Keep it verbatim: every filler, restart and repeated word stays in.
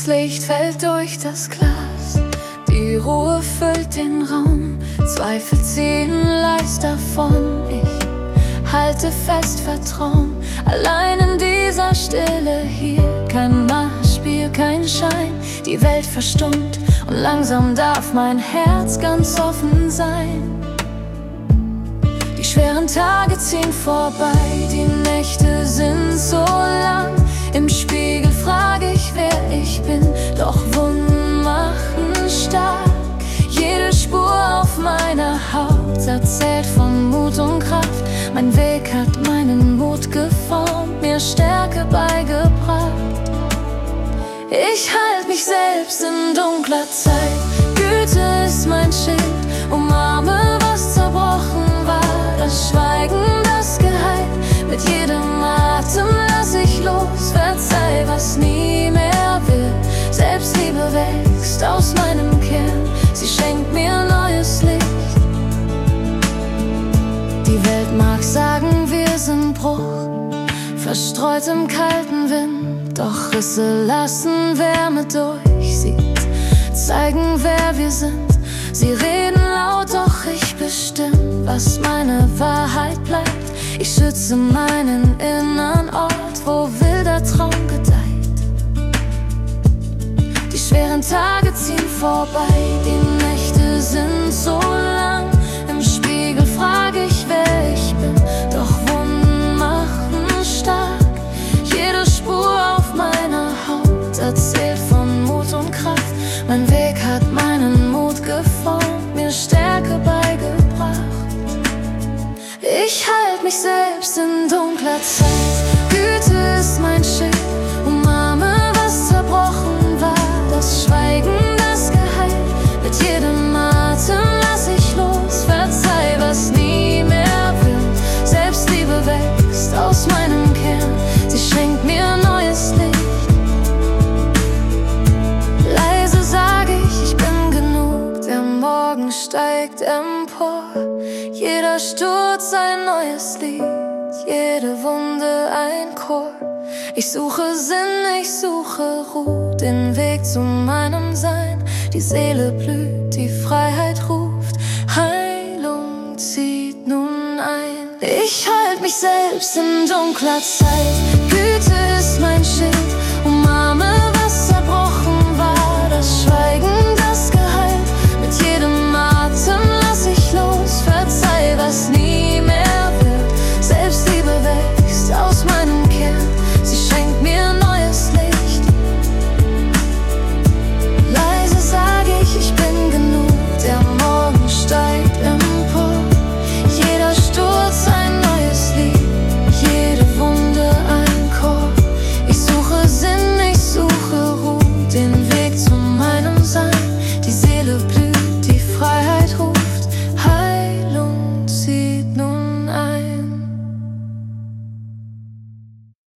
Licht fällt durch das Glas, die Ruhe füllt den Raum, Zweifel ziehen leis davon. Ich halte fest Vertrauen, allein in dieser Stille hier. Kein Nachspiel, kein Schein, die Welt verstummt und langsam darf mein Herz ganz offen sein. Die schweren Tage ziehen vorbei, die Nächte sind so lang. Im Spiegel frage ich, wer ich bin, doch Wunden machen stark. Jede Spur auf meiner Haut erzählt von Mut und Kraft. Mein Weg hat meinen Mut geformt, mir Stärke beigebracht. Ich halte mich selbst in dunkler Zeit, Güte ist mein Schild. Umarme, was zerbrochen war, das Schweigen, das geheilt. Mit jedem Atem lass ich los, verzeih, was nie mehr will. Selbstliebe wächst aus meinem Kern, sie schenkt mir neues Licht. Die Welt mag sagen, wir sind Bruch, verstreut im kalten Wind. Doch Risse lassen Wärme durch, sie zeigen, wer wir sind. Sie reden laut, doch ich bestimm, was meine Wahrheit bleibt. Ich schütze meinen inneren Ort, wo wilder Traum gedeiht. Die schweren Tage ziehen vorbei, die Nächte sind so lang. Im Spiegel frage ich, wer ich bin, doch Wunden machen stark. Jede Spur auf meiner Haut erzählt von Mut und Kraft. Mein Weg hat meinen Mut geformt, mir Stärke beigebracht. Ich halte mich selbst in dunkler Zeit, Güte ist mein Schild. Umarme, was zerbrochen war, das Schweigen, das geheilt. Mit jedem Atem lass ich los, verzeih, was nie mehr will. Selbstliebe wächst aus meinem Kern, sie schenkt mir neues Licht. Leise sage ich, ich bin genug, der Morgen steigt empor. Jeder Sturz ein neues Lied, jede Wunde ein Chor. Ich suche Sinn, ich suche Ruhe, den Weg zu meinem Sein. Die Seele blüht, die Freiheit ruft, Heilung zieht nun ein. Ich halte mich selbst in dunkler Zeit, Güte ist mein Schild.